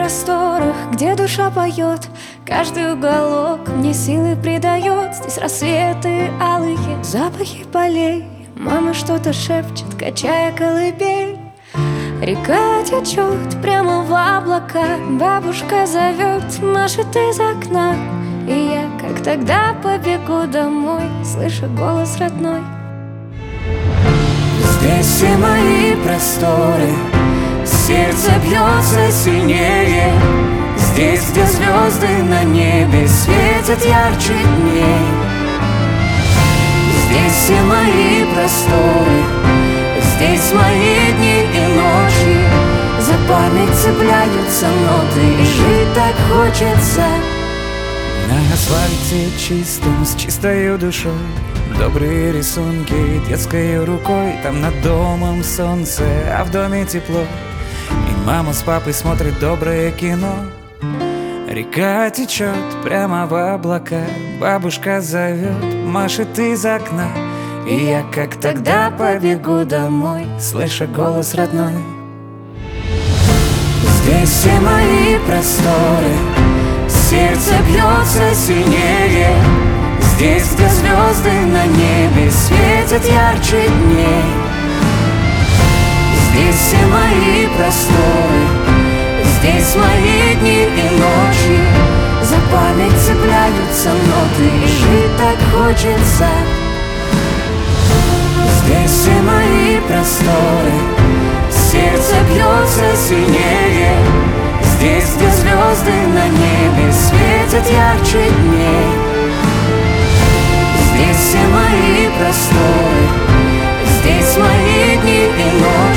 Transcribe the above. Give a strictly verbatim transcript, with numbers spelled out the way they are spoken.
просторах, где душа поет, каждый уголок мне силы придает. Здесь рассветы алые, запахи полей, мама что-то шепчет, качая колыбель. Река течет прямо в облака, бабушка зовет, машет из окна. И я, как тогда, побегу домой, слышу голос родной. Здесь все мои просторы, сердце бьется сильнее. Здесь, где звезды на небе светят ярче дней. Здесь все мои просторы, здесь мои дни и ночи. За память цепляются ноты, и жить так хочется. На асфальте чистом, с чистою душой, добрые рисунки детской рукой. Там над домом солнце, а в доме тепло, и мама с папой смотрят доброе кино. Река течет прямо в облака, бабушка зовет, машет из окна. И я, как тогда, побегу домой, слыша голос родной. Здесь все мои просторы, сердце бьется сильнее. Здесь, где звезды на небе светят ярче дней. Здесь все мои просторы, здесь мои дни и ночи. За память цепляются ноты, и жить так хочется. Здесь все мои просторы, сердце бьется сильнее. Здесь, где звезды на небе светят ярче дней. Здесь все мои просторы, здесь мои дни и ночи.